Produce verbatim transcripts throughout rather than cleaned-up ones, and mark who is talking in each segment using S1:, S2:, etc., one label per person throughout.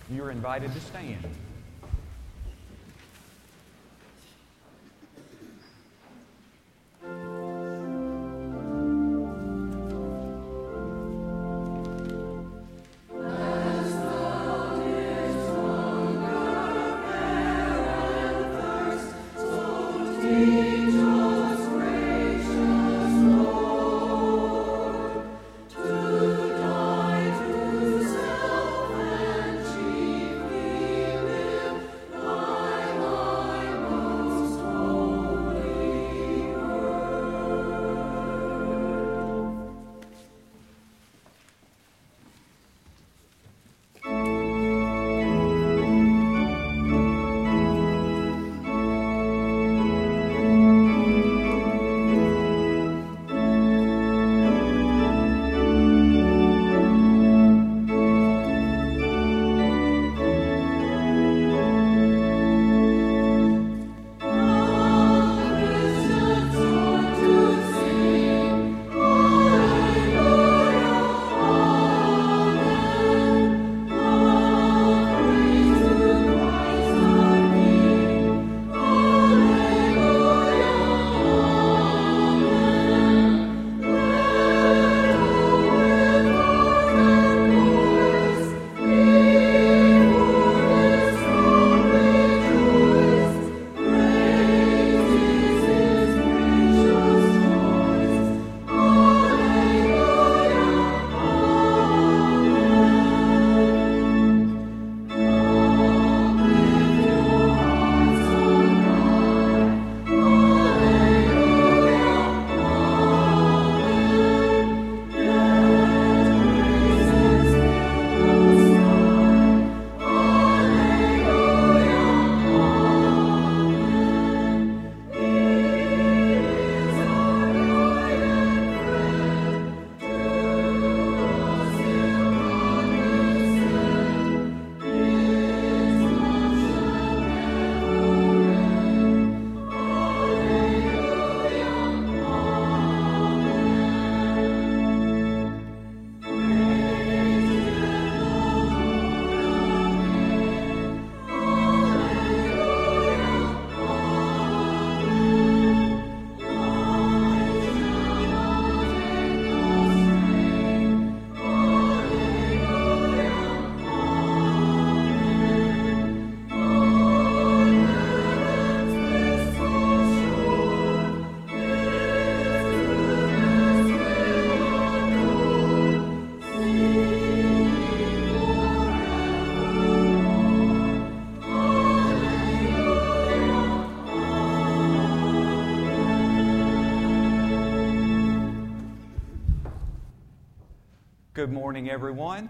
S1: You're invited to stand. Good morning, everyone.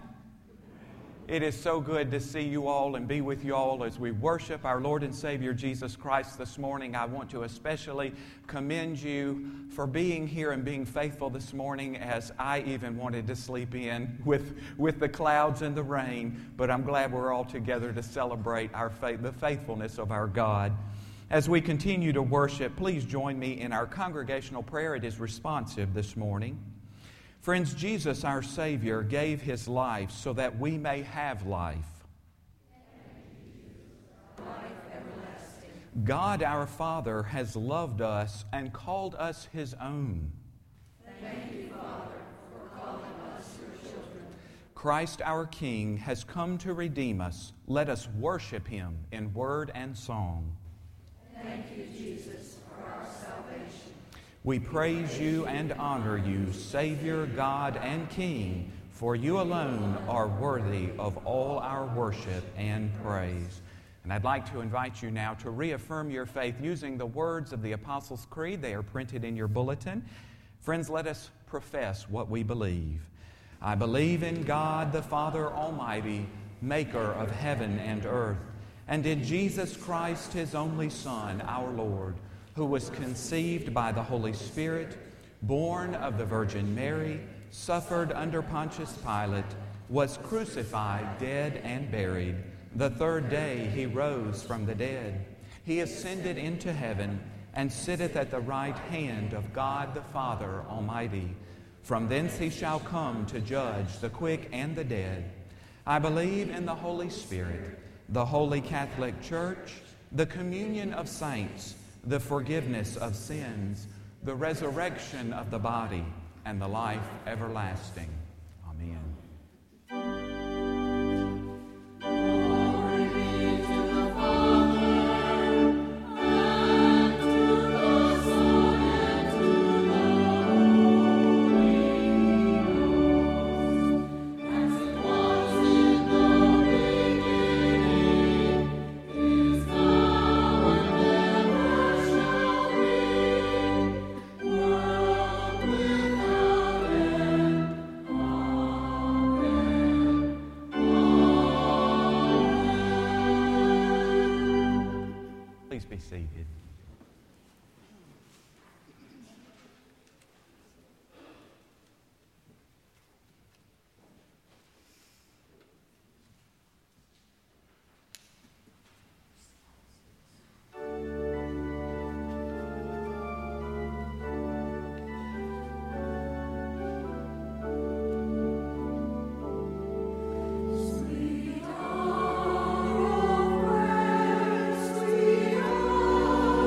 S1: It is so good to see you all and be with you all as we worship our Lord and Savior Jesus Christ this morning. I want to especially commend you for being here and being faithful this morning, as I even wanted to sleep in with, with the clouds and the rain. But I'm glad we're all together to celebrate our faith, the faithfulness of our God. As we continue to worship, please join me in our congregational prayer. It is responsive this morning. Friends, Jesus, our Savior, gave His life so that we may have life. Life everlasting. God, our Father, has loved us and called us His own.
S2: Thank you, Father, for calling us your children.
S1: Christ, our King, has come to redeem us. Let us worship Him in word and song.
S2: Thank you, Jesus, for our salvation.
S1: We praise you and honor you, Savior, God, and King, for you alone are worthy of all our worship and praise. And I'd like to invite you now to reaffirm your faith using the words of the Apostles' Creed. They are printed in your bulletin. Friends, let us profess what we believe. I believe in God, the Father Almighty, maker of heaven and earth, and in Jesus Christ, His only Son, our Lord, who was conceived by the Holy Spirit, born of the Virgin Mary, suffered under Pontius Pilate, was crucified, dead, and buried. The third day He rose from the dead. He ascended into heaven and sitteth at the right hand of God the Father Almighty. From thence He shall come to judge the quick and the dead. I believe in the Holy Spirit, the Holy Catholic Church, the communion of saints, the forgiveness of sins, the resurrection of the body, and the life everlasting. Amen. Please be seated.
S2: Sweet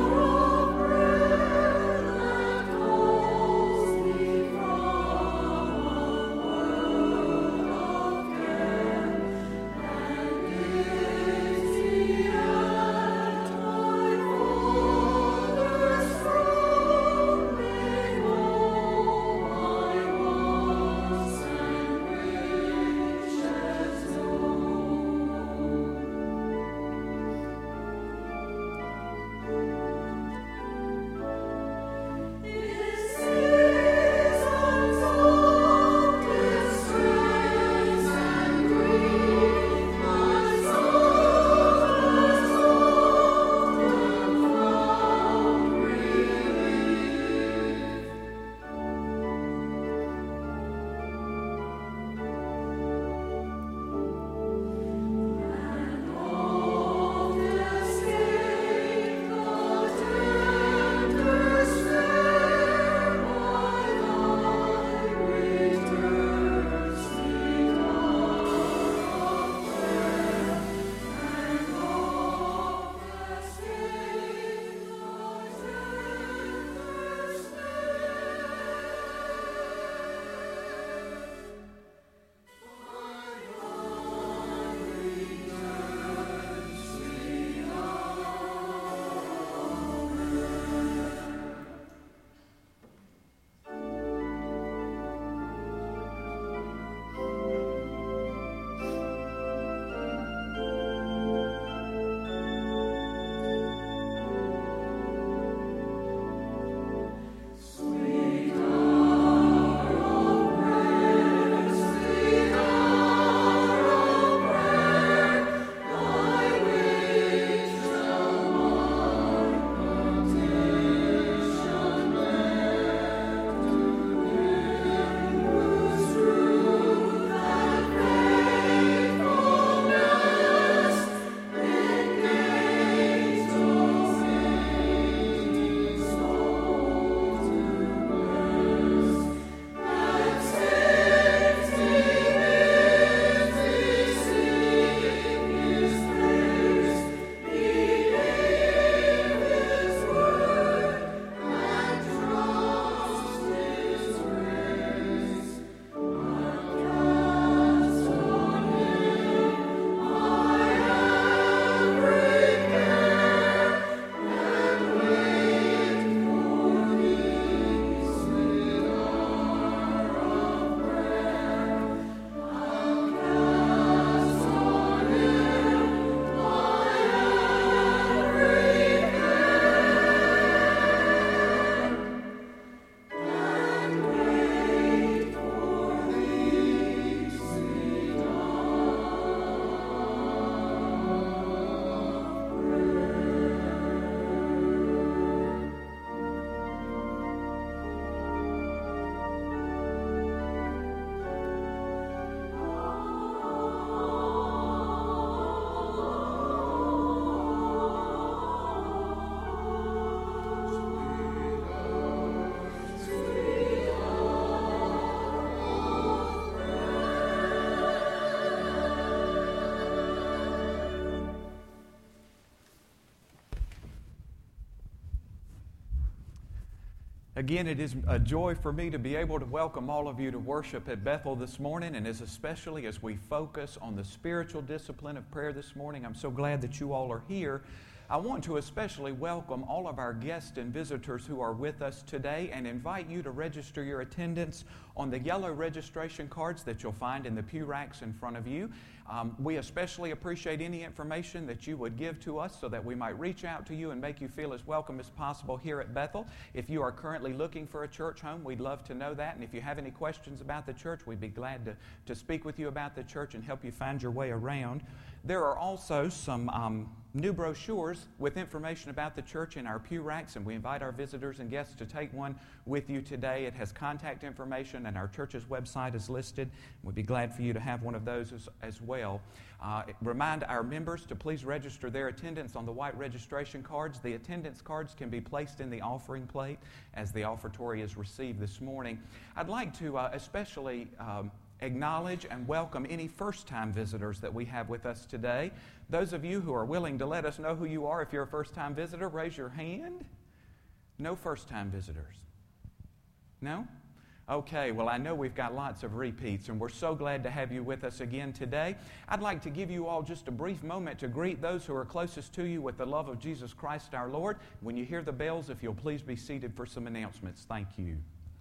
S1: Again, it is a joy for me to be able to welcome all of you to worship at Bethel this morning, and as especially as we focus on the spiritual discipline of prayer this morning. I'm so glad that you all are here. I want to especially welcome all of our guests and visitors who are with us today and invite you to register your attendance on the yellow registration cards that you'll find in the pew racks in front of you. Um, we especially appreciate any information that you would give to us so that we might reach out to you and make you feel as welcome as possible here at Bethel. If you are currently looking for a church home, we'd love to know that. And if you have any questions about the church, we'd be glad to, to speak with you about the church and help you find your way around. There are also some um, new brochures with information about the church in our pew racks, and we invite our visitors and guests to take one with you today. It has contact information, and our church's website is listed. We'd be glad for you to have one of those as, as well. Uh, remind our members to please register their attendance on the white registration cards. The attendance cards can be placed in the offering plate as the offertory is received this morning. I'd like to uh, especially um, acknowledge and welcome any first-time visitors that we have with us today. Those of you who are willing to let us know who you are, if you're a first-time visitor, raise your hand. No first-time visitors? No? Okay, well, I know we've got lots of repeats, and we're so glad to have you with us again today. I'd like to give you all just a brief moment to greet those who are closest to you with the love of Jesus Christ our Lord. When you hear the bells, if you'll please be seated for some announcements. Thank you.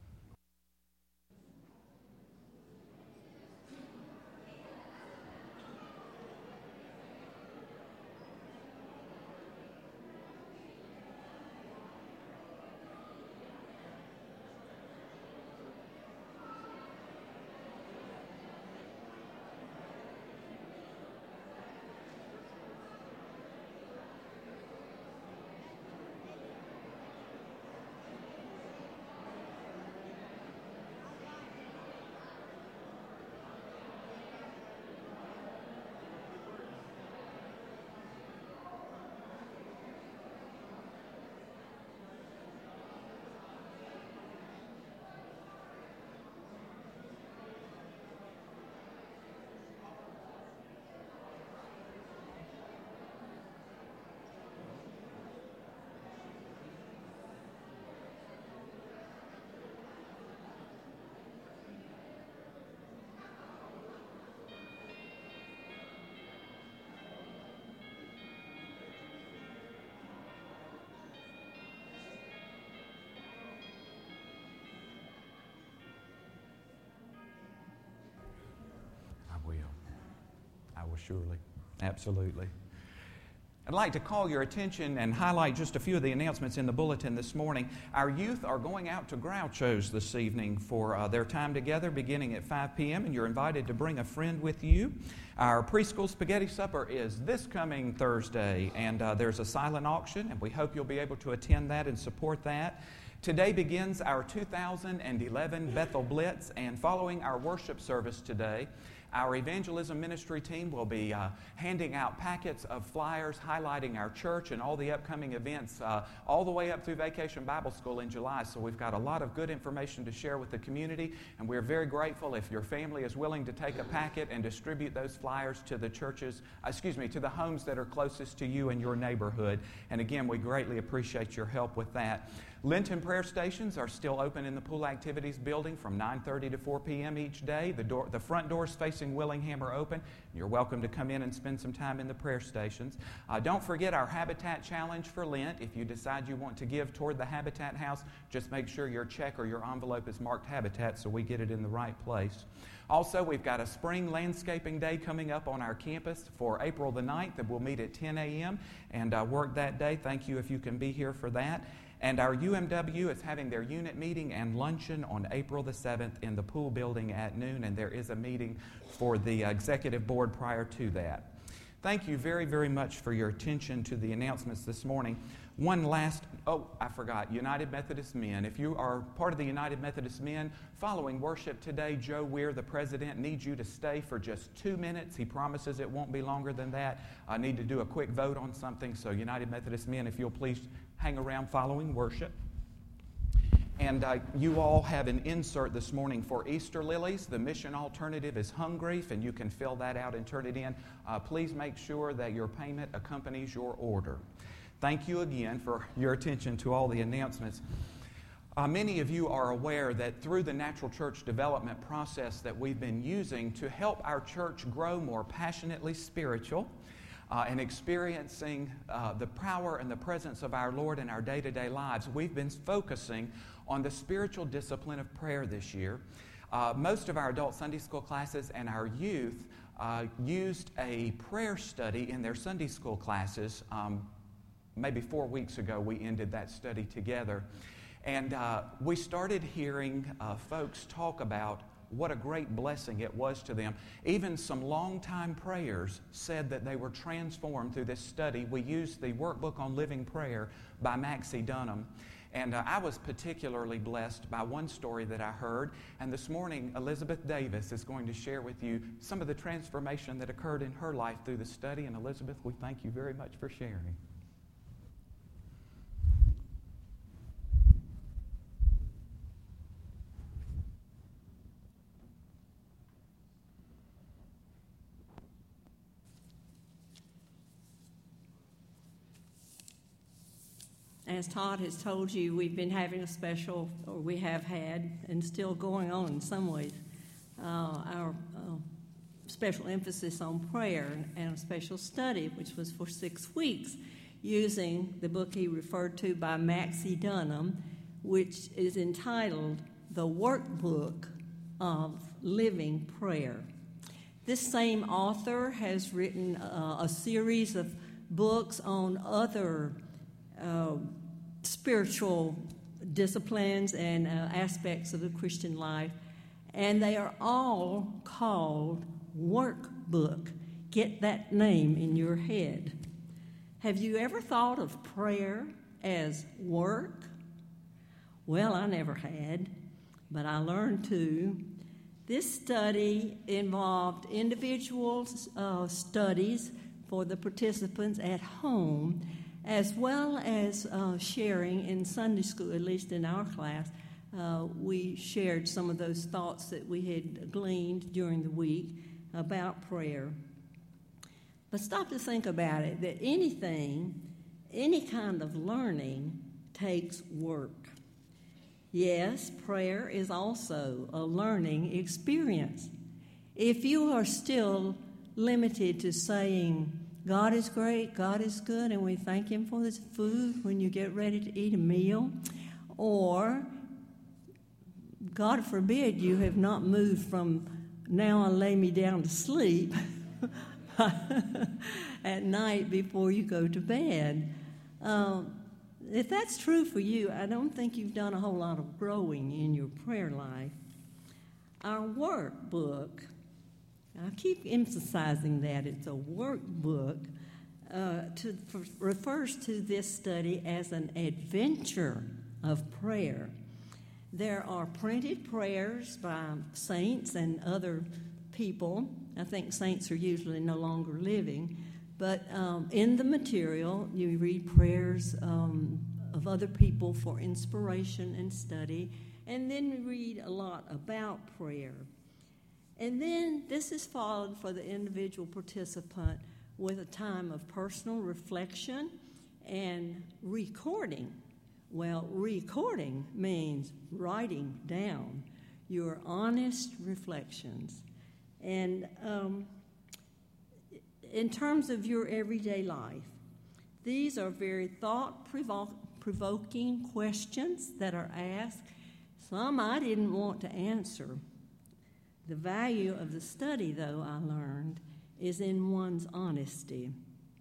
S1: Surely. Absolutely. I'd like to call your attention and highlight just a few of the announcements in the bulletin this morning. Our youth are going out to Groucho's this evening for uh, their time together beginning at five p.m., and you're invited to bring a friend with you. Our preschool spaghetti supper is this coming Thursday, and uh, there's a silent auction, and we hope you'll be able to attend that and support that. Today begins our two thousand eleven Bethel Blitz, and following our worship service today, our evangelism ministry team will be uh, handing out packets of flyers highlighting our church and all the upcoming events uh, all the way up through Vacation Bible School in July. So we've got a lot of good information to share with the community, and we're very grateful if your family is willing to take a packet and distribute those flyers to the churches, excuse me, to the homes that are closest to you in your neighborhood. And again, we greatly appreciate your help with that. Lenten prayer stations are still open in the pool activities building from nine thirty to four p.m. each day. The door, the front doors facing Willingham are open. You're welcome to come in and spend some time in the prayer stations. Uh, don't forget our Habitat Challenge for Lent. If you decide you want to give toward the Habitat House, just make sure your check or your envelope is marked Habitat so we get it in the right place. Also, we've got a spring landscaping day coming up on our campus for April the ninth that we'll meet at ten a.m. and uh, work that day. Thank you if you can be here for that. And our U M W is having their unit meeting and luncheon on April the seventh in the pool building at noon, and there is a meeting for the executive board prior to that. Thank you very, very much for your attention to the announcements this morning. One last, oh, I forgot, United Methodist Men. If you are part of the United Methodist Men, following worship today, Joe Weir, the president, needs you to stay for just two minutes. He promises it won't be longer than that. I need to do a quick vote on something, so United Methodist Men, if you'll please hang around following worship. And uh, you all have an insert this morning for Easter lilies. The mission alternative is Hungrief, and you can fill that out and turn it in. Uh, please make sure that your payment accompanies your order. Thank you again for your attention to all the announcements. Uh, many of you are aware that through the natural church development process that we've been using to help our church grow more passionately spiritual uh, and experiencing uh, the power and the presence of our Lord in our day-to-day lives, we've been focusing on the spiritual discipline of prayer this year. Uh, most of our adult Sunday school classes and our youth uh, used a prayer study in their Sunday school classes. Um, maybe four weeks ago we ended that study together. And uh, we started hearing uh, folks talk about what a great blessing it was to them. Even some long-time prayers said that they were transformed through this study. We used the workbook on living prayer by Maxie Dunham. And uh, I was particularly blessed by one story that I heard. And this morning, Elizabeth Davis is going to share with you some of the transformation that occurred in her life through the study. And Elizabeth, we thank you very much for sharing.
S3: As Todd has told you, we've been having a special, or we have had, and still going on in some ways, uh, our uh, special emphasis on prayer and a special study, which was for six weeks, using the book he referred to by Maxie Dunham, which is entitled The Workbook of Living Prayer. This same author has written uh, a series of books on other uh, spiritual disciplines and uh, aspects of the Christian life, and they are all called workbook. Get that name in your head. Have you ever thought of prayer as work? Well, I never had, but I learned to. This study involved individual uh, studies for the participants at home, as well as uh, sharing in Sunday school, at least in our class. Uh, we shared some of those thoughts that we had gleaned during the week about prayer. But stop to think about it, that anything, any kind of learning takes work. Yes, prayer is also a learning experience. If you are still limited to saying, God is great, God is good, and we thank Him for His food when you get ready to eat a meal, or, God forbid, you have not moved from now I lay me down to sleep at night before you go to bed. Um, if that's true for you, I don't think you've done a whole lot of growing in your prayer life. Our workbook, I keep emphasizing that it's a workbook, uh, to, for, refers to this study as an adventure of prayer. There are printed prayers by saints and other people. I think saints are usually no longer living. But um, in the material, you read prayers um, of other people for inspiration and study. And then we read a lot about prayer. And then this is followed for the individual participant with a time of personal reflection and recording. Well, recording means writing down your honest reflections. And um, in terms of your everyday life, these are very thought-provoking questions that are asked. Some I didn't want to answer. The value of the study, though, I learned, is in one's honesty.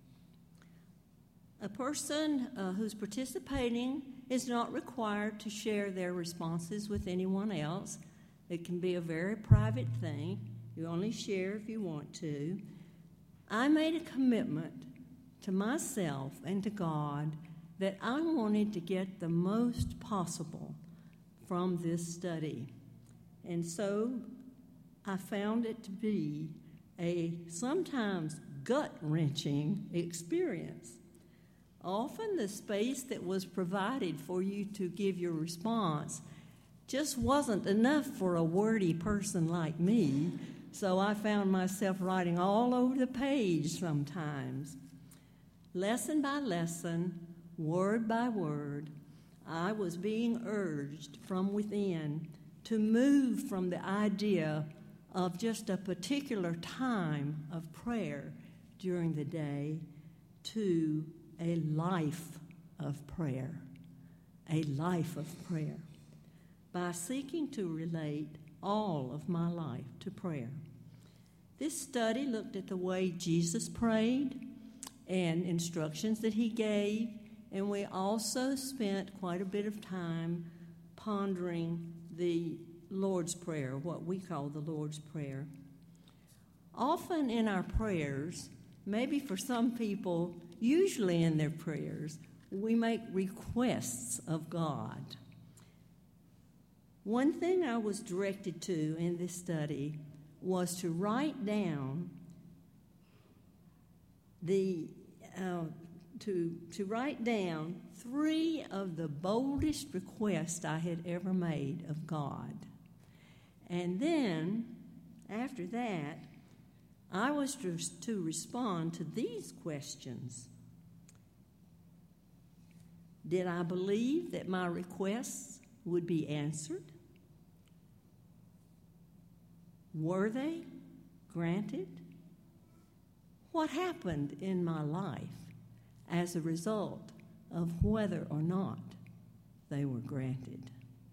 S3: A person uh, who's participating is not required to share their responses with anyone else. It can be a very private thing. You only share if you want to. I made a commitment to myself and to God that I wanted to get the most possible from this study. And so I found it to be a sometimes gut-wrenching experience. Often the space that was provided for you to give your response just wasn't enough for a wordy person like me, so I found myself writing all over the page sometimes. Lesson by lesson, word by word, I was being urged from within to move from the idea of just a particular time of prayer during the day to a life of prayer, a life of prayer, by seeking to relate all of my life to prayer. This study looked at the way Jesus prayed and instructions that he gave, and we also spent quite a bit of time pondering the Lord's Prayer, what we call the Lord's Prayer. Often in our prayers, maybe for some people, usually in their prayers, we make requests of God. One thing I was directed to in this study was to write down the uh, to to write down three of the boldest requests I had ever made of God. And then, after that, I was to, to respond to these questions. Did I believe that my requests would be answered? Were they granted? What happened in my life as a result of whether or not they were granted?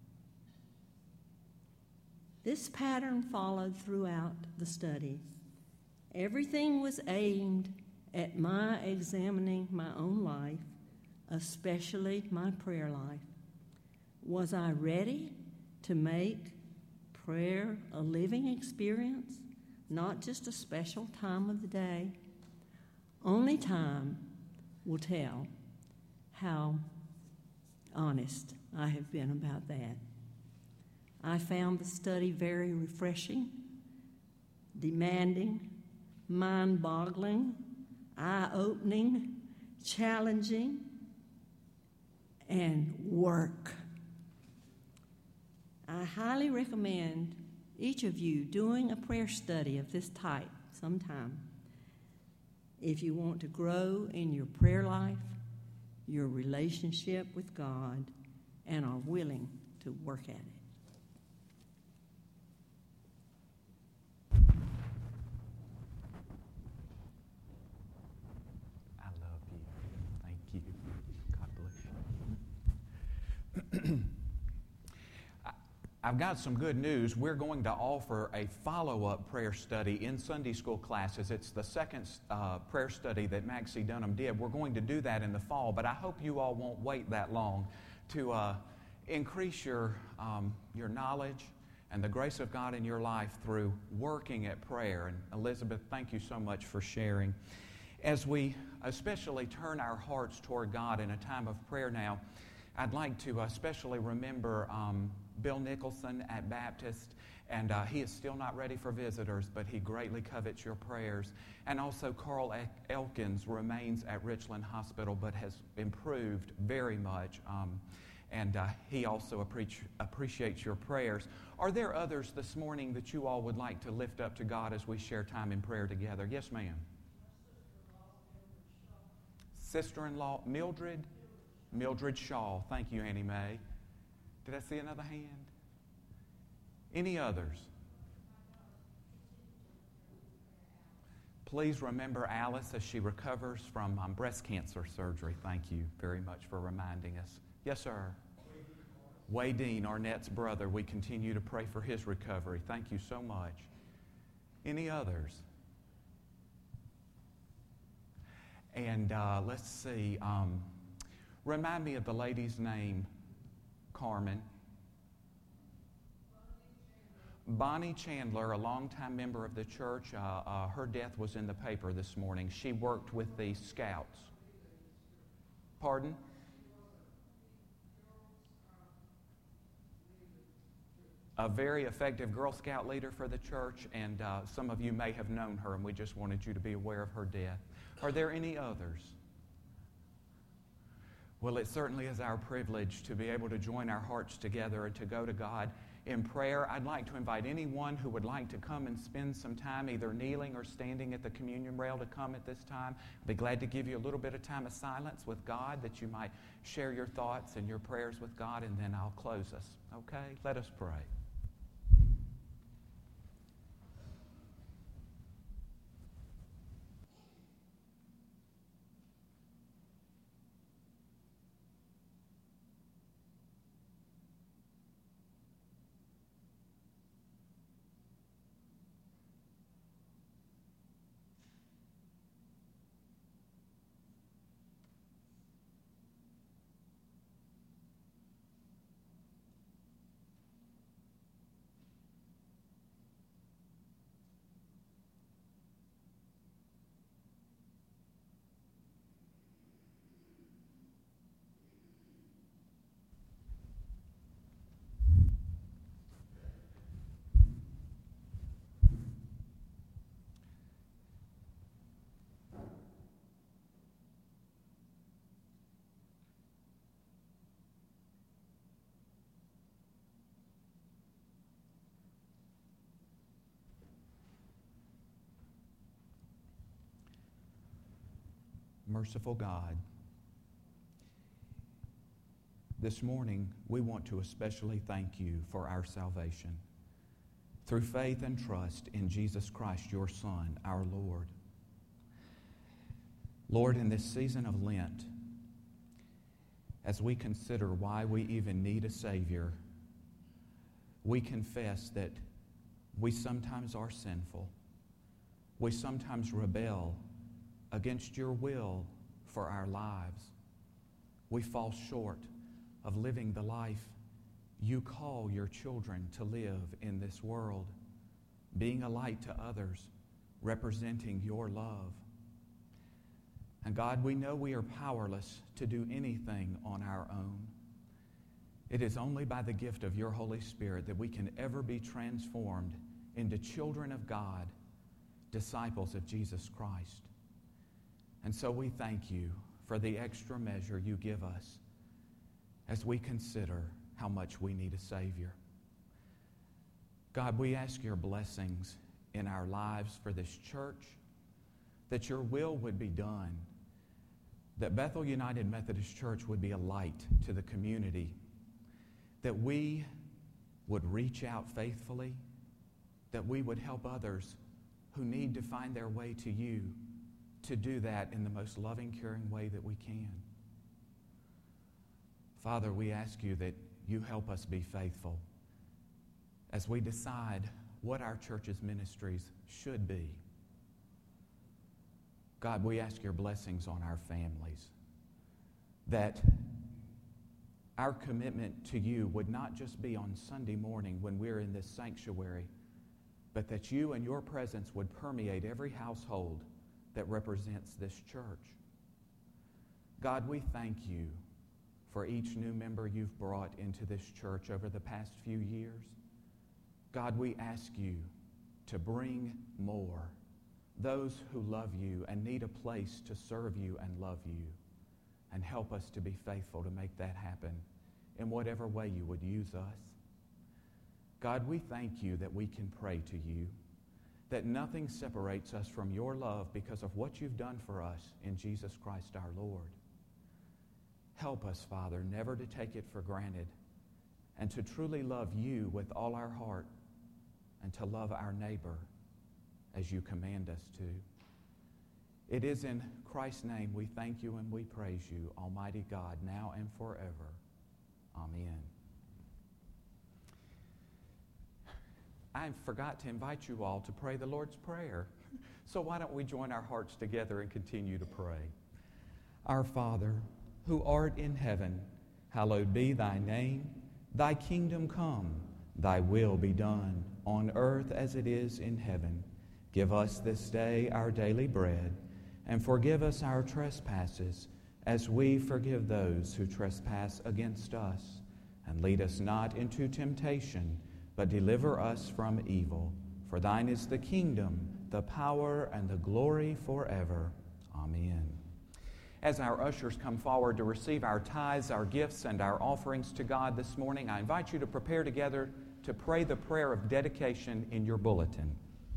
S3: This pattern followed throughout the study. Everything was aimed at my examining my own life, especially my prayer life. Was I ready to make prayer a living experience, not just a special time of the day? Only time will tell how honest I have been about that. I found the study very refreshing, demanding, mind-boggling, eye-opening, challenging, and work. I highly recommend each of you doing a prayer study of this type sometime if you want to grow in your prayer life, your relationship with God, and are willing to work at it.
S1: I love you. Thank you. God bless you. I've got some good news. We're going to offer a follow-up prayer study in Sunday school classes. It's the second uh, prayer study that Maxie Dunham did. We're going to do that in the fall, but I hope you all won't wait that long to uh, increase your, um, your knowledge and the grace of God in your life through working at prayer. And Elizabeth, thank you so much for sharing. As we especially turn our hearts toward God in a time of prayer now, I'd like to especially remember um, Bill Nicholson at Baptist, and uh, he is still not ready for visitors, but he greatly covets your prayers. And also Carl Elkins remains at Richland Hospital, but has improved very much, um, and uh, he also appreci- appreciates your prayers. Are there others this morning that you all would like to lift up to God as we share time in prayer together? Yes, ma'am. Sister-in-law Mildred? Mildred Shaw. Thank you, Annie Mae. Did I see another hand? Any others? Please remember Alice as she recovers from um, breast cancer surgery. Thank you very much for reminding us. Yes, sir. Wade Dean, Arnett's brother. We continue to pray for his recovery. Thank you so much. Any others? And uh, let's see. Um, remind me of the lady's name. Carmen. Bonnie Chandler, a longtime member of the church, uh, uh, her death was in the paper this morning. She worked with the Scouts. Pardon? A very effective Girl Scout leader for the church, and uh, some of you may have known her, and we just wanted you to be aware of her death. Are there any others? Well, it certainly is our privilege to be able to join our hearts together and to go to God in prayer. I'd like to invite anyone who would like to come and spend some time either kneeling or standing at the communion rail to come at this time. I'd be glad to give you a little bit of time of silence with God that you might share your thoughts and your prayers with God, and then I'll close us. Okay? Let us pray. Merciful God, this morning we want to especially thank you for our salvation through faith and trust in Jesus Christ, your Son, our Lord. Lord, in this season of Lent, as we consider why we even need a Savior, we confess that we sometimes are sinful. We sometimes rebel against your will for our lives. We fall short of living the life you call your children to live in this world, being a light to others, representing your love. And God, we know we are powerless to do anything on our own. It is only by the gift of your Holy Spirit that we can ever be transformed into children of God, disciples of Jesus Christ. And so we thank you for the extra measure you give us as we consider how much we need a Savior. God, we ask your blessings in our lives for this church, that your will would be done, that Bethel United Methodist Church would be a light to the community, that we would reach out faithfully, that we would help others who need to find their way to you, to do that in the most loving, caring way that we can. Father, we ask you that you help us be faithful as we decide what our church's ministries should be. God, we ask your blessings on our families, that our commitment to you would not just be on Sunday morning when we're in this sanctuary, but that you and your presence would permeate every household that represents this church. God, we thank you for each new member you've brought into this church over the past few years. God, we ask you to bring more, those who love you and need a place to serve you and love you, and help us to be faithful to make that happen in whatever way you would use us. God, we thank you that we can pray to you, that nothing separates us from your love because of what you've done for us in Jesus Christ our Lord. Help us, Father, never to take it for granted and to truly love you with all our heart and to love our neighbor as you command us to. It is in Christ's name we thank you and we praise you, Almighty God, now and forever. Amen. I forgot to invite you all to pray the Lord's Prayer. So why don't we join our hearts together and continue to pray? Our Father, who art in heaven, hallowed be thy name. Thy kingdom come, thy will be done, on earth as it is in heaven. Give us this day our daily bread, and forgive us our trespasses, as we forgive those who trespass against us. And lead us not into temptation, but deliver us from evil. For thine is the kingdom, the power, and the glory forever. Amen. As our ushers come forward to receive our tithes, our gifts, and our offerings to God this morning, I invite you to prepare together to pray the prayer of dedication in your bulletin.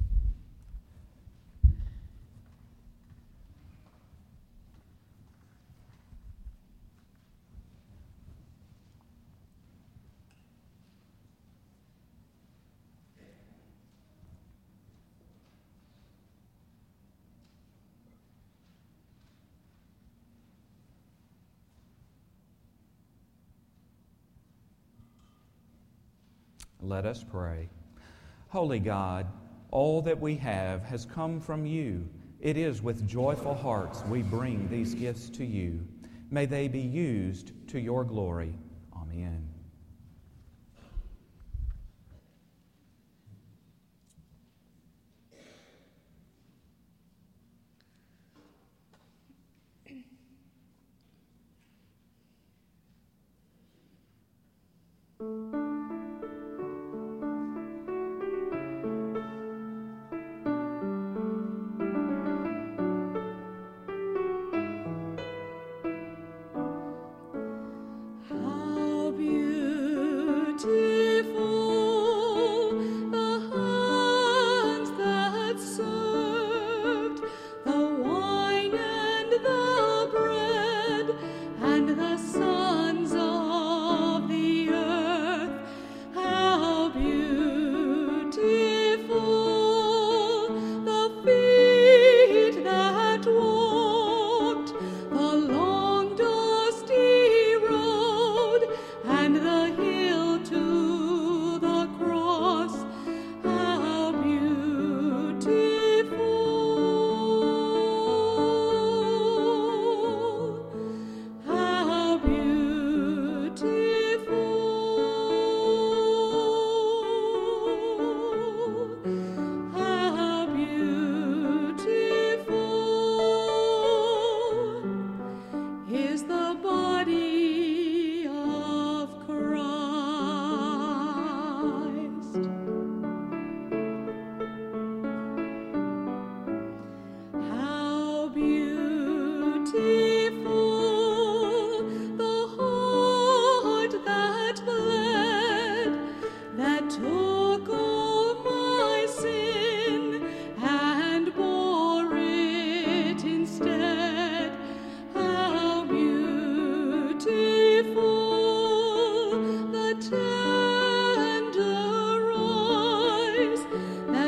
S1: Let us pray. Holy God, all that we have has come from you. It is with joyful hearts we bring these gifts to you. May they be used to your glory. Amen.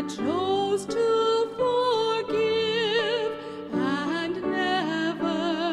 S4: Chose to forgive and never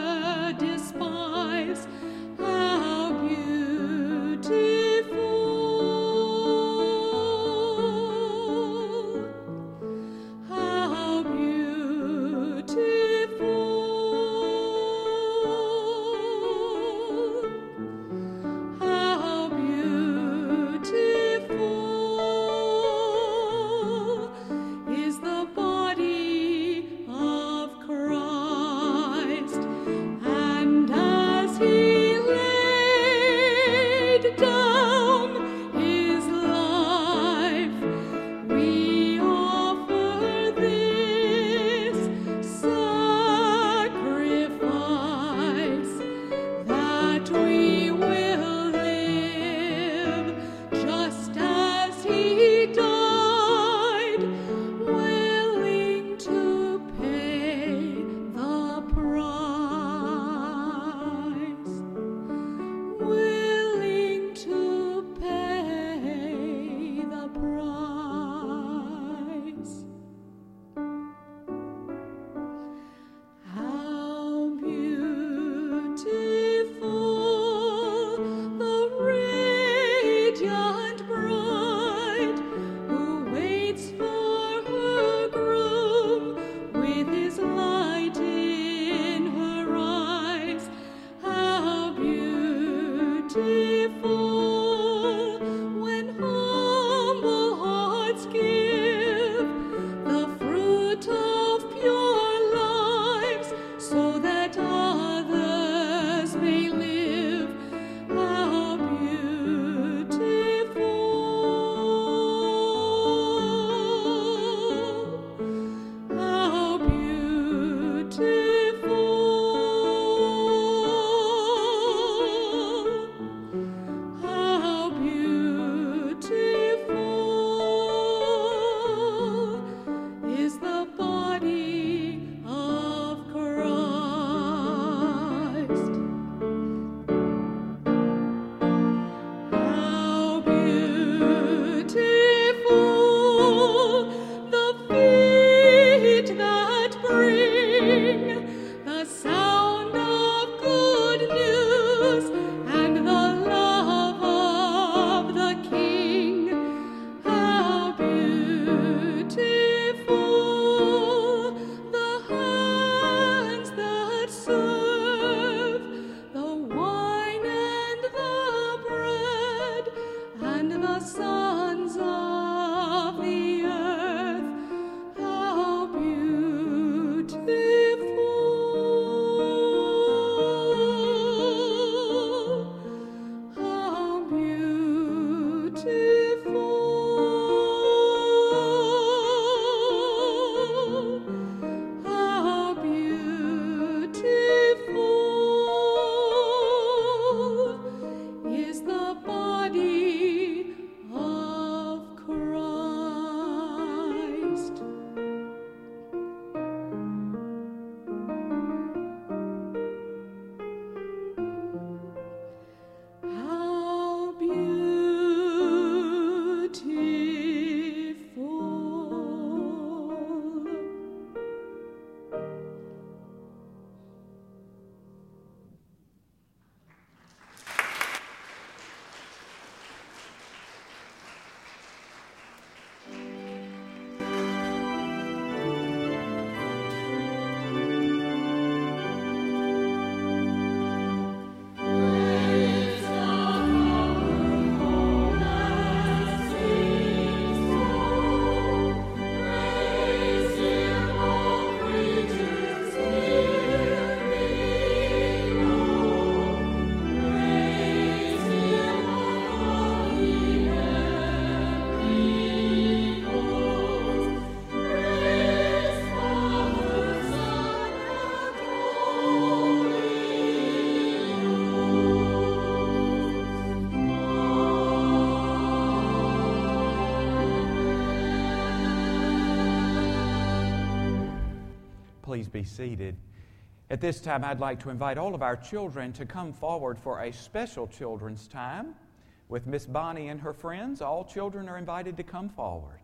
S1: please be seated. At this time, I'd like to invite all of our children to come forward for a special children's time with Miss Bonnie and her friends. All children are invited to come forward.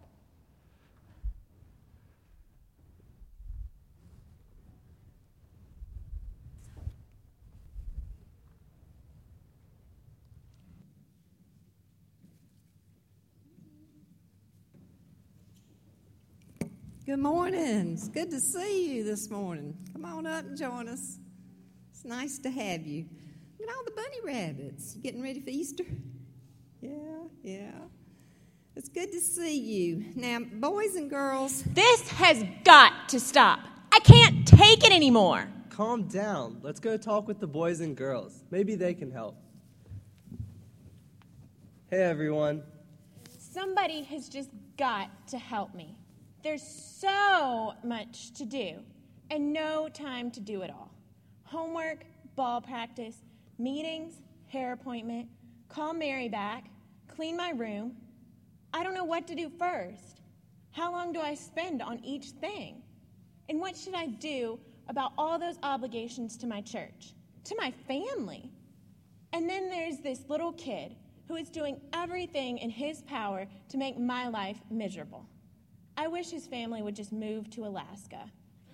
S4: Good morning. It's good to see you this morning. Come on up and join us. It's nice to have you. Look at all the bunny rabbits. You getting ready for Easter? Yeah, yeah. It's good to see you. Now, boys and girls.
S5: This has got to stop. I can't take it anymore.
S6: Calm down. Let's go talk with the boys and girls. Maybe they can help. Hey, everyone.
S5: Somebody has just got to help me. There's so much to do and no time to do it all. Homework, ball practice, meetings, hair appointment, call Mary back, clean my room. I don't know what to do first. How long do I spend on each thing? And what should I do about all those obligations to my church, to my family? And then there's this little kid who is doing everything in his power to make my life miserable. I wish his family would just move to Alaska.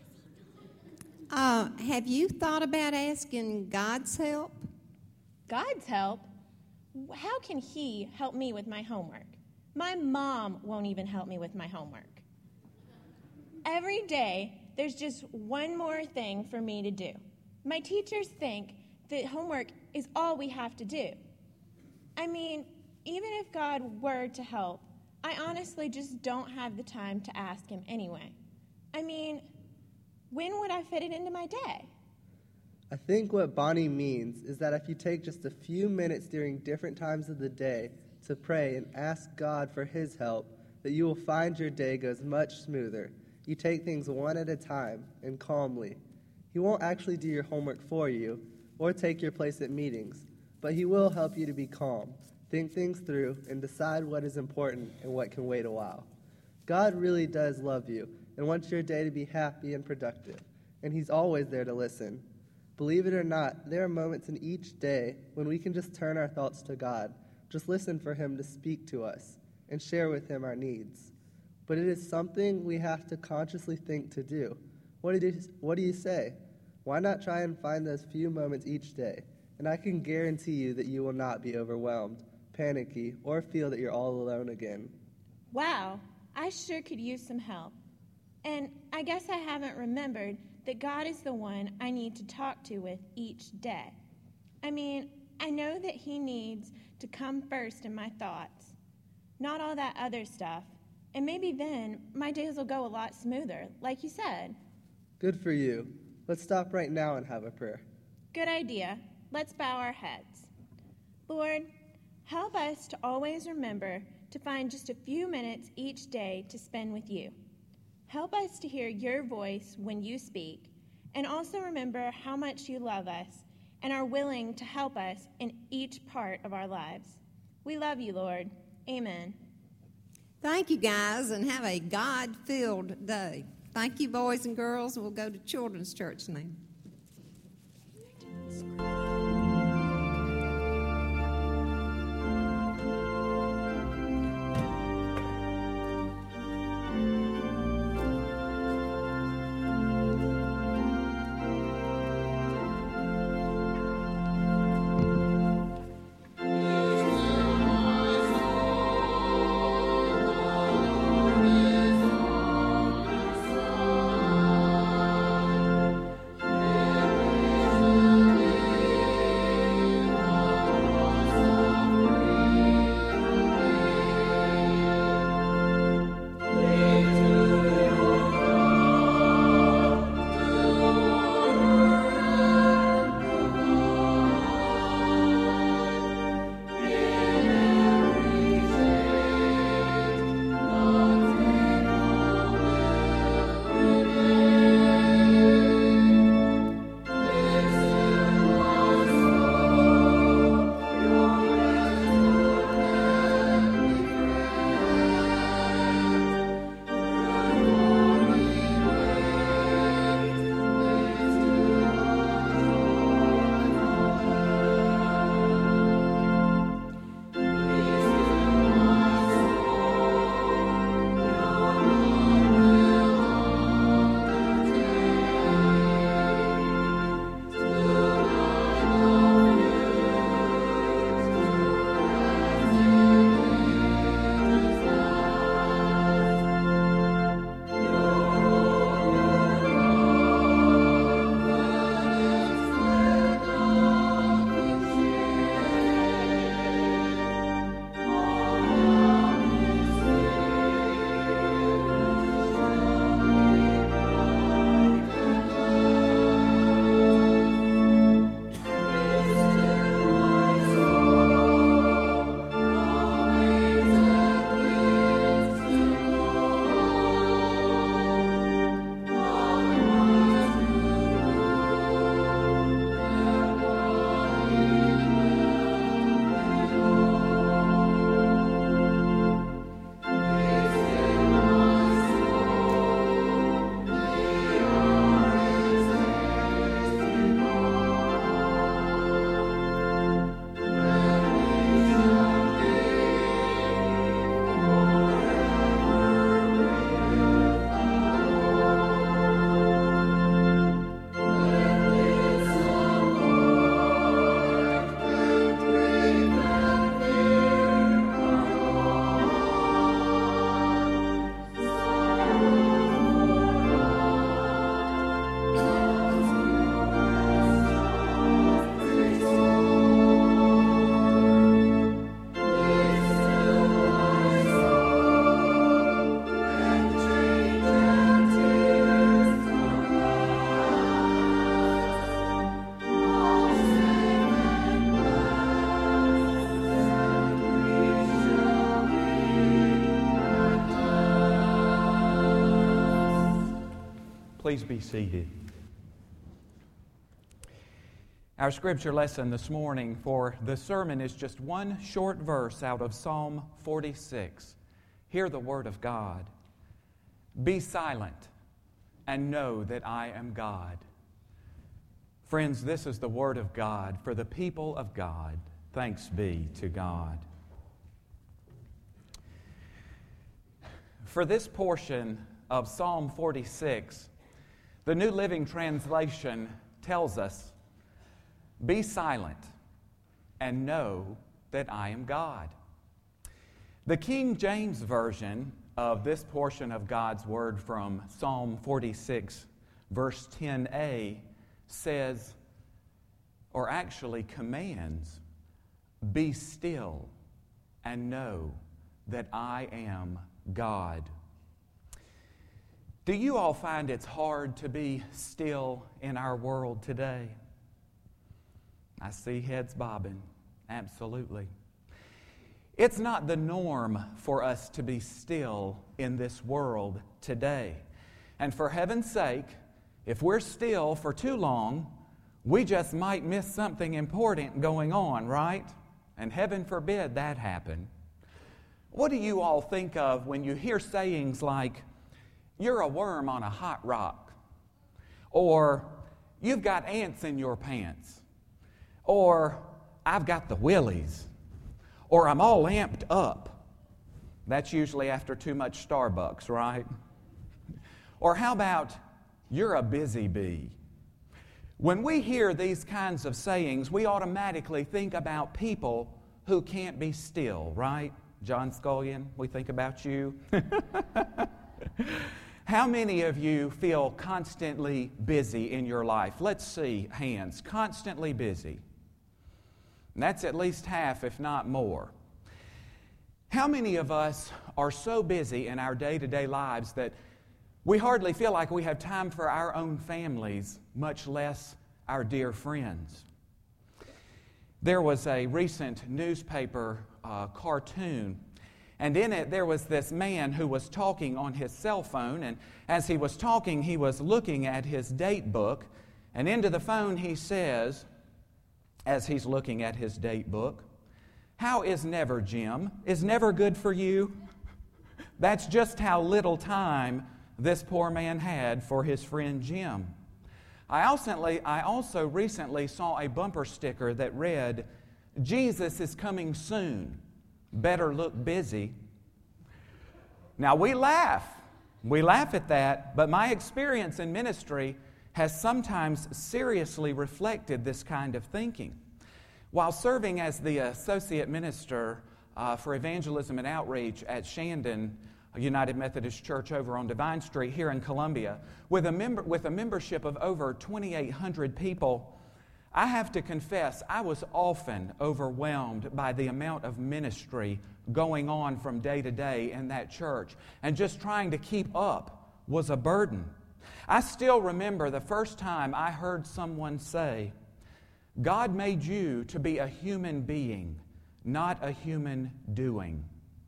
S4: Uh, have you thought about asking God's help?
S5: God's help? How can he help me with my homework? My mom won't even help me with my homework. Every day, there's just one more thing for me to do. My teachers think that homework is all we have to do. I mean, even if God were to help, I honestly just don't have the time to ask him anyway. I mean, when would I fit it into my day?
S6: I think what Bonnie means is that if you take just a few minutes during different times of the day to pray and ask God for his help, that you will find your day goes much smoother. You take things one at a time and calmly. He won't actually do your homework for you or take your place at meetings, but he will help you to be calm, think things through, and decide what is important and what can wait a while. God really does love you and wants your day to be happy and productive, and he's always there to listen. Believe it or not, there are moments in each day when we can just turn our thoughts to God, just listen for him to speak to us, and share with him our needs. But it is something we have to consciously think to do. What do you, what do you say? Why not try and find those few moments each day? And I can guarantee you that you will not be overwhelmed, panicky, or feel that you're all alone again.
S5: Wow, I sure could use some help. And I guess I haven't remembered that God is the one I need to talk to with each day. I mean, I know that he needs to come first in my thoughts, not all that other stuff. And maybe then my days will go a lot smoother, like you said.
S6: Good for you. Let's stop right now and have a prayer.
S5: Good idea. Let's bow our heads. Lord, help us to always remember to find just a few minutes each day to spend with you. Help us to hear your voice when you speak, and also remember how much you love us and are willing to help us in each part of our lives. We love you, Lord. Amen.
S4: Thank you, guys, and have a God-filled day. Thank you, boys and girls. We'll go to Children's Church now.
S2: Amen.
S1: Please be seated. Our scripture lesson this morning for the sermon is just one short verse out of Psalm forty-six. Hear the word of God. Be silent and know that I am God. Friends, this is the word of God for the people of God. Thanks be to God. For this portion of Psalm forty-six, the New Living Translation tells us, be silent and know that I am God. The King James Version of this portion of God's Word from Psalm forty-six, verse ten a, says, or actually commands, be still and know that I am God. Do you all find it's hard to be still in our world today? I see heads bobbing. Absolutely. It's not the norm for us to be still in this world today. And for heaven's sake, if we're still for too long, we just might miss something important going on, right? And heaven forbid that happen. What do you all think of when you hear sayings like, you're a worm on a hot rock, or you've got ants in your pants, or I've got the willies, or I'm all amped up? That's usually after too much Starbucks, right? Or how about, you're a busy bee? When we hear these kinds of sayings, we automatically think about people who can't be still, right? John Scullion, we think about you. How many of you feel constantly busy in your life? Let's see, hands. Constantly busy. And that's at least half, if not more. How many of us are so busy in our day-to-day lives that we hardly feel like we have time for our own families, much less our dear friends? There was a recent newspaper uh, cartoon, and in it there was this man who was talking on his cell phone, and as he was talking, he was looking at his date book, and into the phone he says, as he's looking at his date book, how is never, Jim? Is never good for you? That's just how little time this poor man had for his friend Jim. I also, I also recently saw a bumper sticker that read, Jesus is coming soon. Better look busy. Now we laugh. We laugh at that, but my experience in ministry has sometimes seriously reflected this kind of thinking. While serving as the associate minister uh, for evangelism and outreach at Shandon United Methodist Church over on Divine Street here in Columbia, with a member with a membership of over twenty-eight hundred people, I have to confess I was often overwhelmed by the amount of ministry going on from day to day in that church, and just trying to keep up was a burden. I still remember the first time I heard someone say, God made you to be a human being, not a human doing.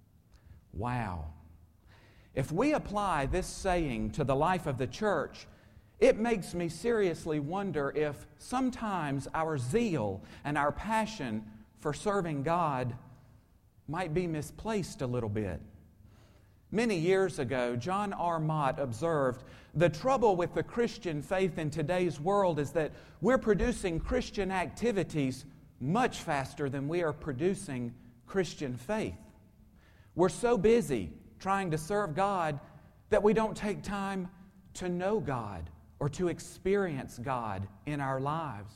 S1: Wow. If we apply this saying to the life of the church, it makes me seriously wonder if sometimes our zeal and our passion for serving God might be misplaced a little bit. Many years ago, John R. Mott observed, the trouble with the Christian faith in today's world is that we're producing Christian activities much faster than we are producing Christian faith. We're so busy trying to serve God that we don't take time to know God or to experience God in our lives.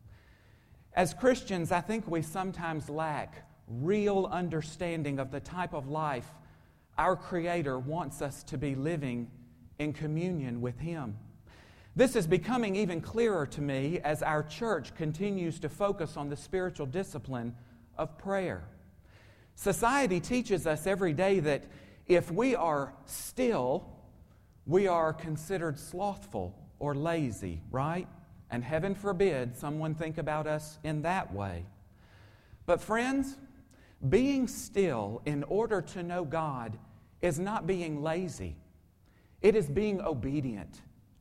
S1: As Christians, I think we sometimes lack real understanding of the type of life our Creator wants us to be living in communion with Him. This is becoming even clearer to me as our church continues to focus on the spiritual discipline of prayer. Society teaches us every day that if we are still, we are considered slothful or lazy, right? And heaven forbid someone think about us in that way. But friends, being still in order to know God is not being lazy. It is being obedient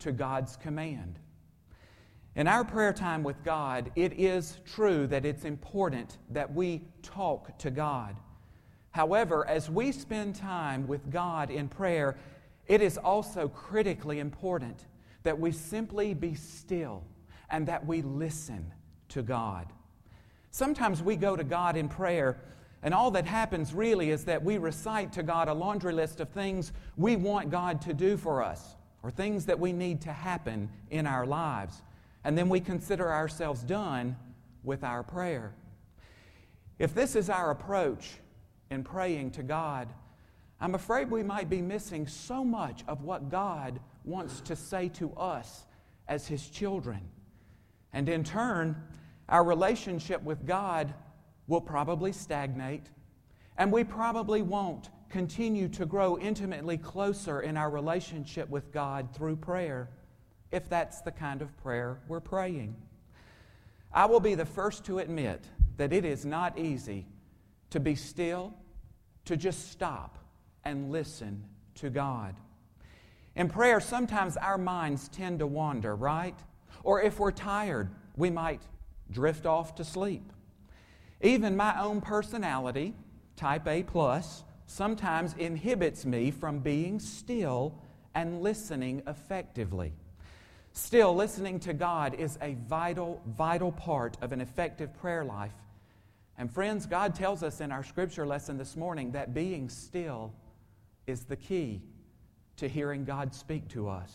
S1: to God's command. In our prayer time with God, it is true that it's important that we talk to God. However, as we spend time with God in prayer, it is also critically important that we simply be still and that we listen to God. Sometimes we go to God in prayer, and all that happens really is that we recite to God a laundry list of things we want God to do for us, or things that we need to happen in our lives. And then we consider ourselves done with our prayer. If this is our approach in praying to God, I'm afraid we might be missing so much of what God wants to say to us as His children. And in turn, our relationship with God will probably stagnate, and we probably won't continue to grow intimately closer in our relationship with God through prayer, if that's the kind of prayer we're praying. I will be the first to admit that it is not easy to be still, to just stop and listen to God. In prayer, sometimes our minds tend to wander, right? Or if we're tired, we might drift off to sleep. Even my own personality, type A plus, sometimes inhibits me from being still and listening effectively. Still, listening to God is a vital, vital part of an effective prayer life. And friends, God tells us in our scripture lesson this morning that being still is the key to hearing God speak to us.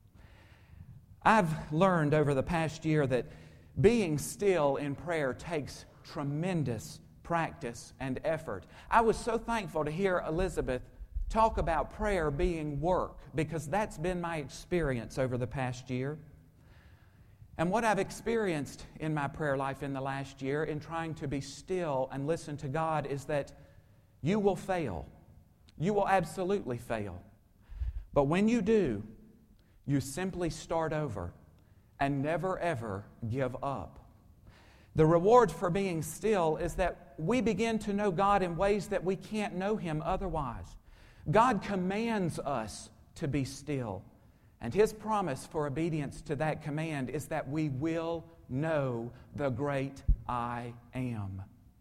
S1: I've learned over the past year that being still in prayer takes tremendous practice and effort. I was so thankful to hear Elizabeth talk about prayer being work, because that's been my experience over the past year. And what I've experienced in my prayer life in the last year in trying to be still and listen to God is that you will fail. You will absolutely fail. But when you do, you simply start over and never ever give up. The reward for being still is that we begin to know God in ways that we can't know Him otherwise. God commands us to be still, and His promise for obedience to that command is that we will know the great I Am.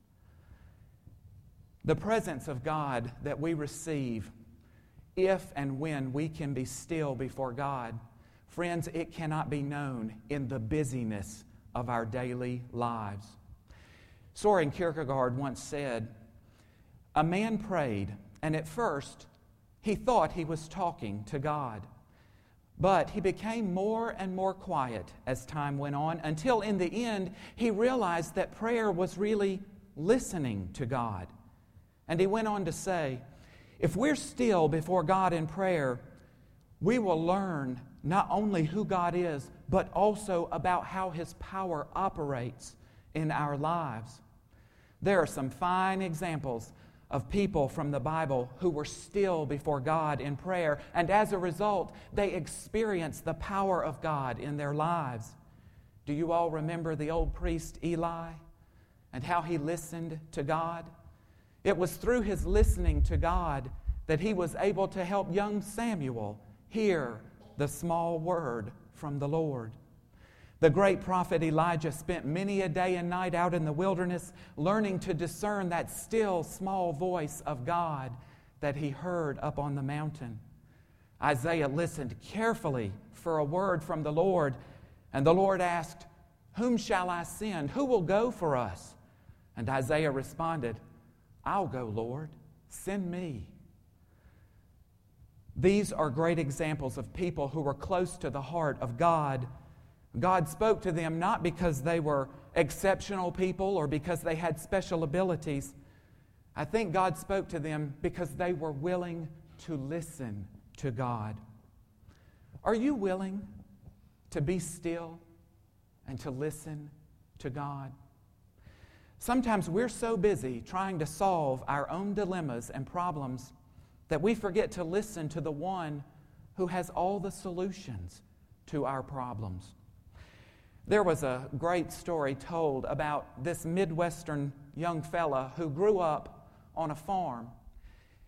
S1: The presence of God that we receive if and when we can be still before God, friends, it cannot be known in the busyness of our daily lives. Soren Kierkegaard once said, "A man prayed, and at first he thought he was talking to God. But he became more and more quiet as time went on, until in the end he realized that prayer was really listening to God." And he went on to say, if we're still before God in prayer, we will learn not only who God is, but also about how His power operates in our lives. There are some fine examples of people from the Bible who were still before God in prayer, and as a result, they experienced the power of God in their lives. Do you all remember the old priest Eli and how he listened to God? It was through his listening to God that he was able to help young Samuel hear the small word from the Lord. The great prophet Elijah spent many a day and night out in the wilderness learning to discern that still small voice of God that he heard up on the mountain. Isaiah listened carefully for a word from the Lord, and the Lord asked, "Whom shall I send? Who will go for us?" And Isaiah responded, "I'll go, Lord. Send me." These are great examples of people who were close to the heart of God. God spoke to them not because they were exceptional people or because they had special abilities. I think God spoke to them because they were willing to listen to God. Are you willing to be still and to listen to God? Sometimes we're so busy trying to solve our own dilemmas and problems that we forget to listen to the one who has all the solutions to our problems. There was a great story told about this Midwestern young fella who grew up on a farm.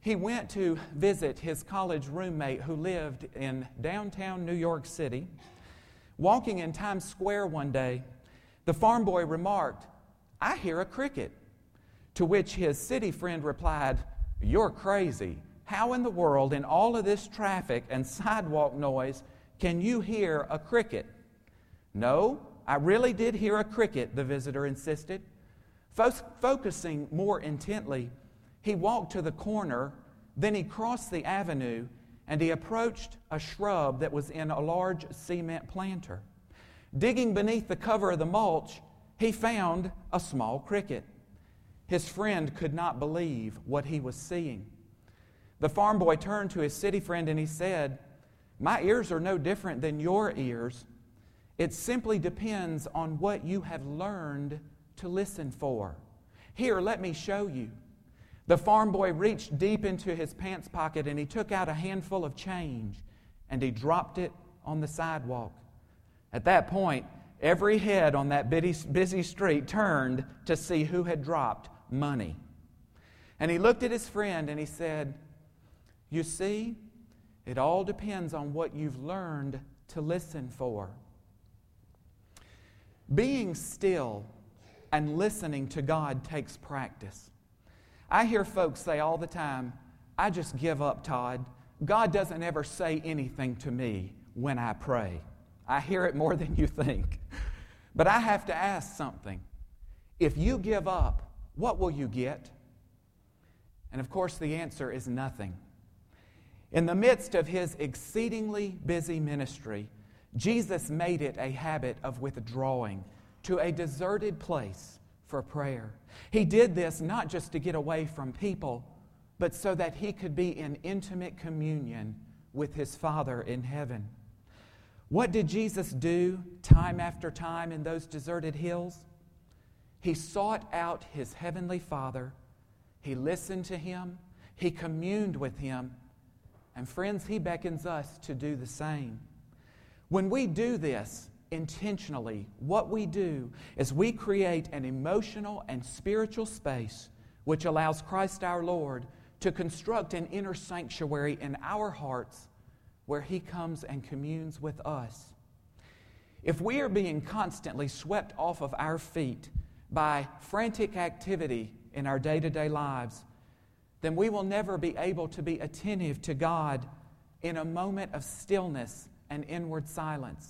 S1: He went to visit his college roommate who lived in downtown New York City. Walking in Times Square one day, the farm boy remarked, "I hear a cricket." To which his city friend replied, "You're crazy. How in the world, in all of this traffic and sidewalk noise, can you hear a cricket?" "No, I really did hear a cricket," the visitor insisted. Fo- focusing more intently, he walked to the corner, then he crossed the avenue, and he approached a shrub that was in a large cement planter. Digging beneath the cover of the mulch, he found a small cricket. His friend could not believe what he was seeing. The farm boy turned to his city friend and he said, "My ears are no different than your ears. It simply depends on what you have learned to listen for. Here, let me show you." The farm boy reached deep into his pants pocket and he took out a handful of change and he dropped it on the sidewalk. At that point, every head on that busy street turned to see who had dropped money. And he looked at his friend and he said, "You see, it all depends on what you've learned to listen for." Being still and listening to God takes practice. I hear folks say all the time, "I just give up, Todd. God doesn't ever say anything to me when I pray." I hear it more than you think. But I have to ask something. If you give up, what will you get? And of course, the answer is nothing. In the midst of his exceedingly busy ministry, Jesus made it a habit of withdrawing to a deserted place for prayer. He did this not just to get away from people, but so that he could be in intimate communion with his Father in heaven. What did Jesus do time after time in those deserted hills? He sought out his heavenly Father. He listened to him. He communed with him. And friends, he beckons us to do the same. When we do this intentionally, what we do is we create an emotional and spiritual space which allows Christ our Lord to construct an inner sanctuary in our hearts where he comes and communes with us. If we are being constantly swept off of our feet by frantic activity in our day-to-day lives, then we will never be able to be attentive to God in a moment of stillness and inward silence.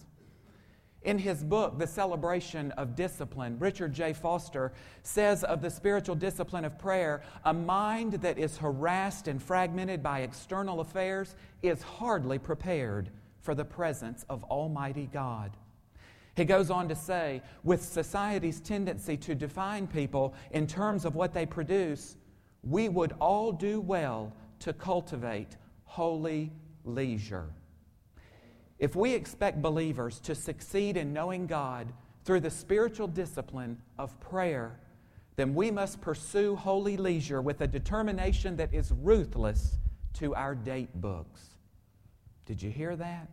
S1: In his book, The Celebration of Discipline, Richard J. Foster says of the spiritual discipline of prayer, "A mind that is harassed and fragmented by external affairs is hardly prepared for the presence of Almighty God." He goes on to say, with society's tendency to define people in terms of what they produce, we would all do well to cultivate holy leisure. If we expect believers to succeed in knowing God through the spiritual discipline of prayer, then we must pursue holy leisure with a determination that is ruthless to our date books. Did you hear that?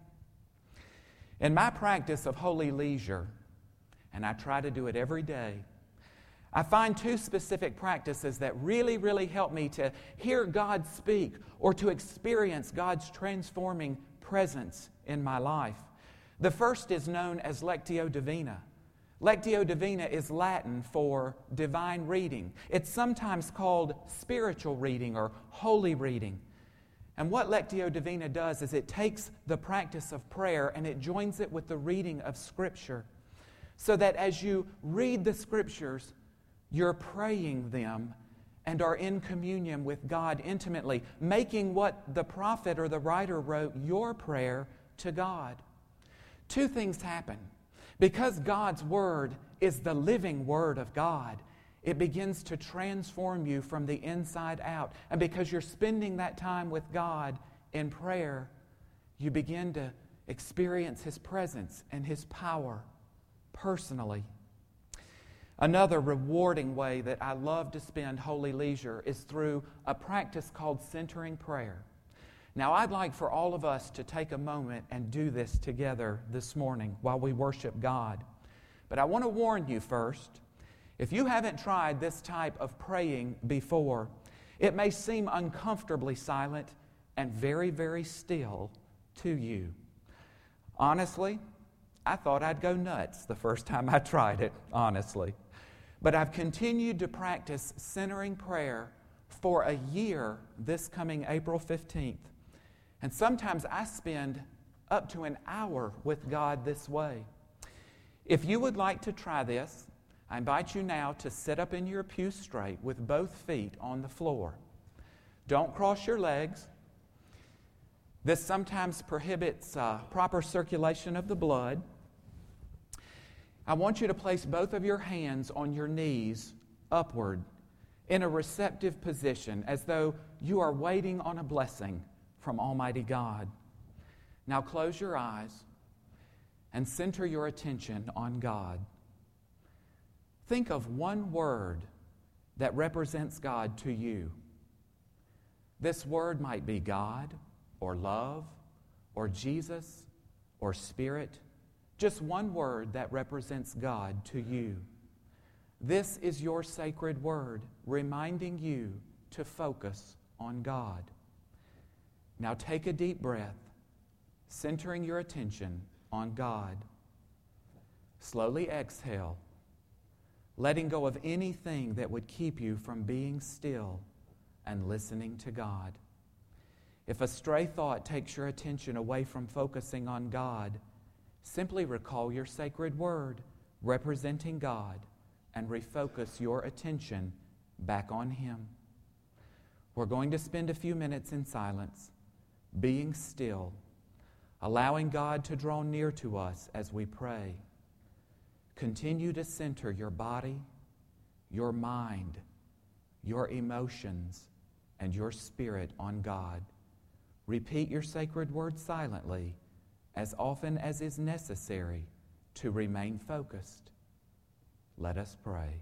S1: In my practice of holy leisure, and I try to do it every day, I find two specific practices that really, really help me to hear God speak or to experience God's transforming presence in my life. The first is known as Lectio Divina. Lectio Divina is Latin for divine reading. It's sometimes called spiritual reading or holy reading. And what Lectio Divina does is it takes the practice of prayer and it joins it with the reading of Scripture, so that as you read the Scriptures, you're praying them and are in communion with God intimately, making what the prophet or the writer wrote your prayer to God. Two things happen. Because God's Word is the living Word of God, it begins to transform you from the inside out. And because you're spending that time with God in prayer, you begin to experience His presence and His power personally. Another rewarding way that I love to spend holy leisure is through a practice called centering prayer. Now, I'd like for all of us to take a moment and do this together this morning while we worship God. But I want to warn you first, if you haven't tried this type of praying before, It may seem uncomfortably silent and very, very still to you. Honestly, I thought I'd go nuts the first time I tried it, honestly. But I've continued to practice centering prayer for a year this coming April fifteenth. And sometimes I spend up to an hour with God this way. If you would like to try this, I invite you now to sit up in your pew straight with both feet on the floor. Don't cross your legs. This sometimes prohibits uh, proper circulation of the blood. I want you to place both of your hands on your knees upward in a receptive position as though you are waiting on a blessing from Almighty God. Now close your eyes and center your attention on God. Think of one word that represents God to you. This word might be God, or love, or Jesus, or Spirit. Just one word that represents God to you. This is your sacred word, reminding you to focus on God. Now take a deep breath, centering your attention on God. Slowly exhale, letting go of anything that would keep you from being still and listening to God. If a stray thought takes your attention away from focusing on God, simply recall your sacred word representing God and refocus your attention back on Him. We're going to spend a few minutes in silence, being still, allowing God to draw near to us as we pray. Continue to center your body, your mind, your emotions, and your spirit on God. Repeat your sacred word silently as often as is necessary to remain focused. Let us pray.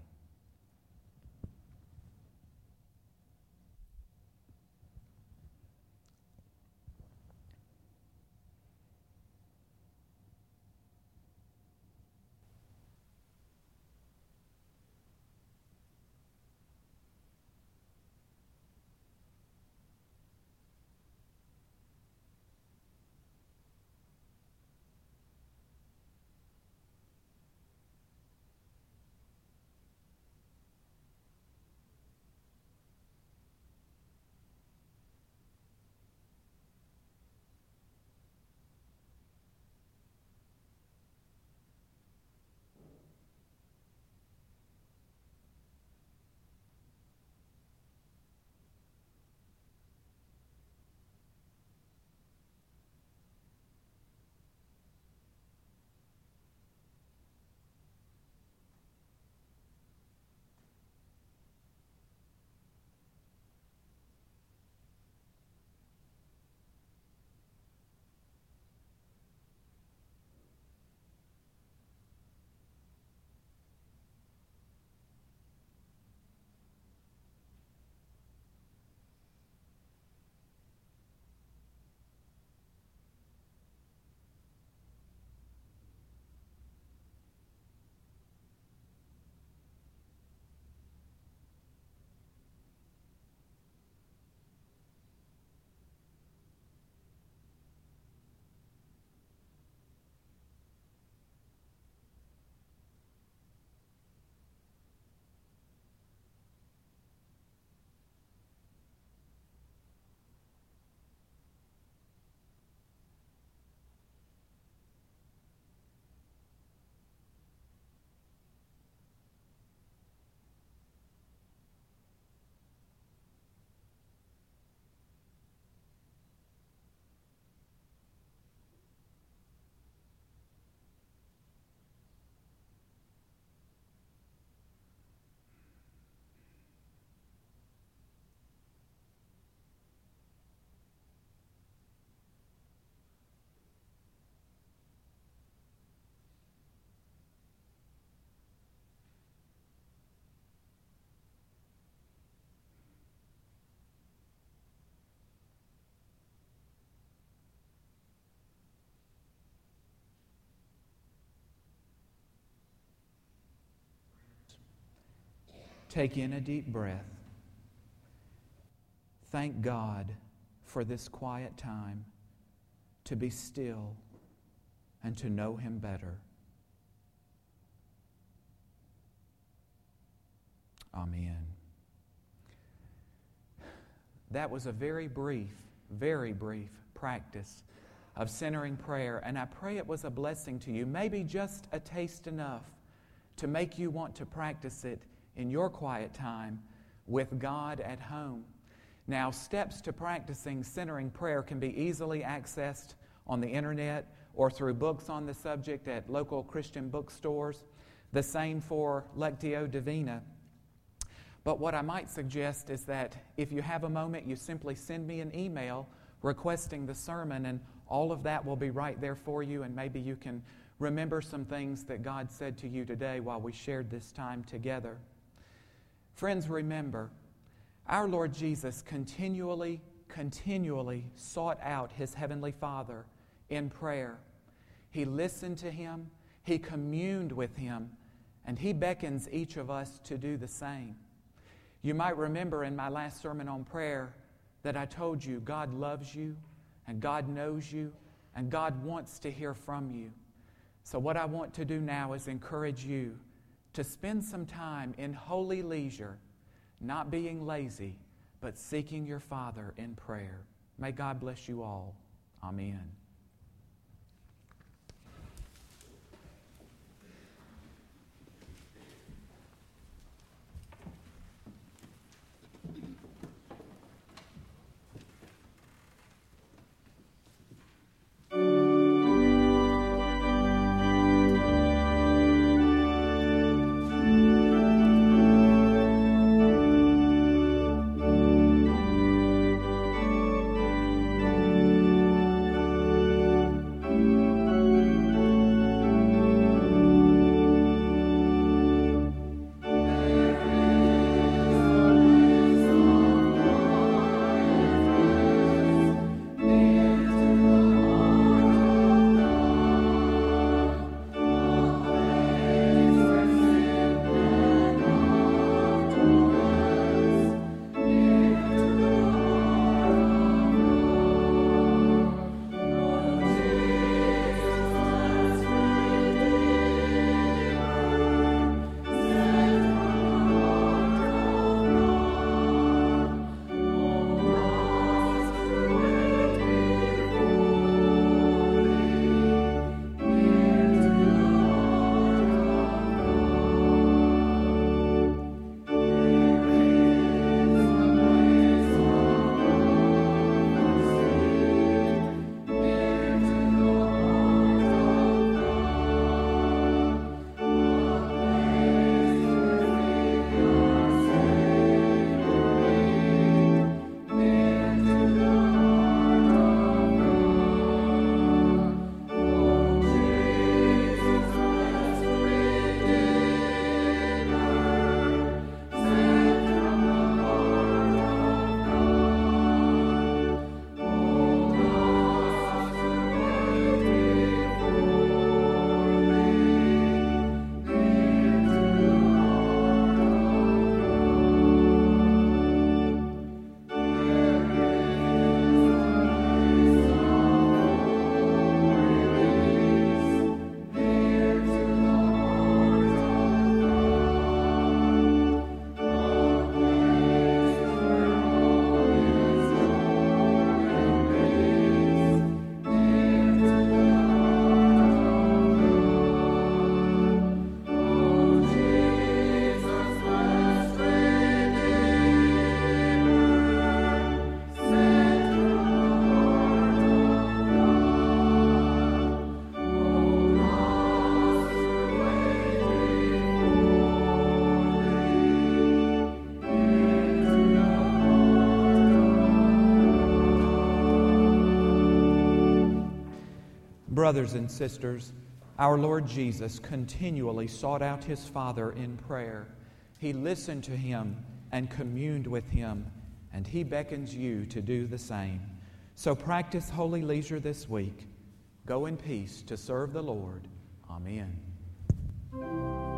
S1: Take in a deep breath thank God for this quiet time to be still and to know Him better. Amen. That was a very brief, very brief practice of centering prayer, and I pray it was a blessing to you, maybe just a taste enough to make you want to practice it in your quiet time with God at home. Now, steps to practicing centering prayer can be easily accessed on the internet or through books on the subject at local Christian bookstores. The same for Lectio Divina. But what I might suggest is that if you have a moment, you simply send me an email requesting the sermon, and all of that will be right there for you, and maybe you can remember some things that God said to you today while we shared this time together. Friends, remember, our Lord Jesus continually, continually sought out His Heavenly Father in prayer. He listened to Him, He communed with Him, and He beckons each of us to do the same. You might remember in my last sermon on prayer that I told you God loves you, and God knows you, and God wants to hear from you. So what I want to do now is encourage you to spend some time in holy leisure, not being lazy, but seeking your Father in prayer. May God bless you all. Amen. Brothers and sisters, our Lord Jesus continually sought out His Father in prayer. He listened to Him and communed with Him, and He beckons you to do the same. So practice holy leisure this week. Go in peace to serve the Lord. Amen.